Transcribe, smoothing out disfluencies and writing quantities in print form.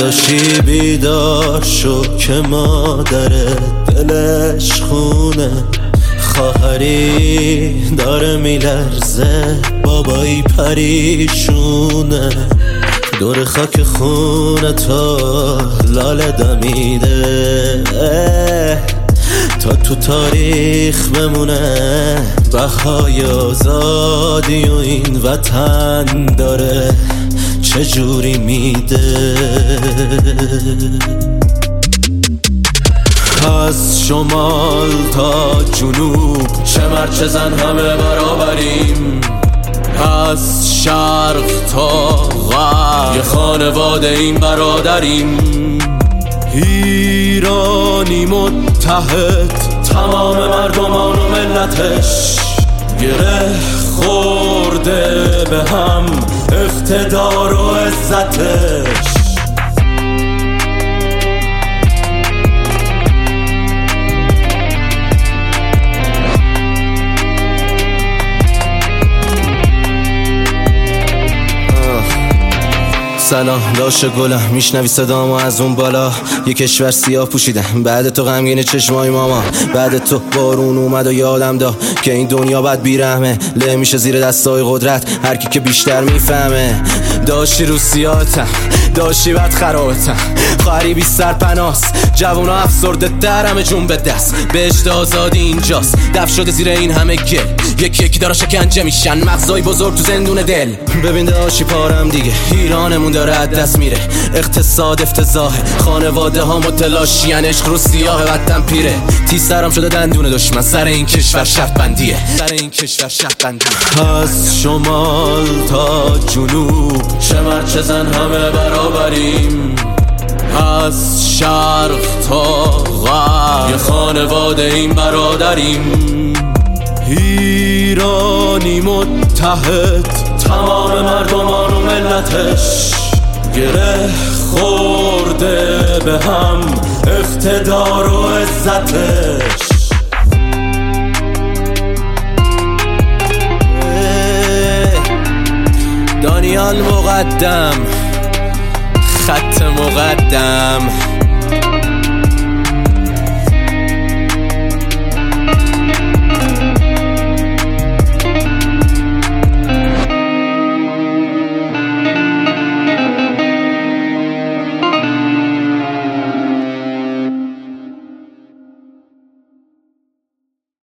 داداشی بیدار شو که مادرت دلش خونه، خواهری داره میلرزه، بابایی پریشونه، دور خاک خونه تا لاله دمیده، تا تو تاریخ بمونه بهای آزادی و این وطن داره چجوری میده. از شمال تا جنوب چه مرد چه زن همه برابریم، از شرق تا غرب یه خانواده این برادریم، ایرانی متحد تمام مردمان و ملتش، گره خورده به هم اقتدار و عزتش. سلام داش گلم، میشنوی صدامو از اون بالا، یه کشور سیاه پوشیدم بعد تو غمگین چشمای ماما، بعد تو بارون اومد و یادم داد که این دنیا بد بیرحمه، له میشه زیر دستای قدرت هر کی که بیشتر میفهمه. داشتی رو سیاهتم، داشتی بد خرابتم، خواهری بی سرپناست، جوونا افسرده در همه جون به دست، بهشت آزادی اینجاست، دف شده زیر این همه گل، یکی یکی دارا شکنجه میشن، مغزای بزرگ تو زندون دل. ببین داشتی پارم دیگه، ایرانمون داره از دست میره، اقتصاد افتضاحه، خانواده ها متلاشیان، عشق رو سیاه وطن پیره، تیز سرم شده دندون دشمن، سر این کشور شرط بندیه، سر این کشور شرط بندیه. از شمال تا جنوب چه مرد چه زن همه برابریم، از شرق تا غرب یه خانواده این برادریم، ایرانی متحد تمام مردمان و ملتش، گره خورده به هم اقتدار و عزتش. دانیال مقدم، خط مقدم.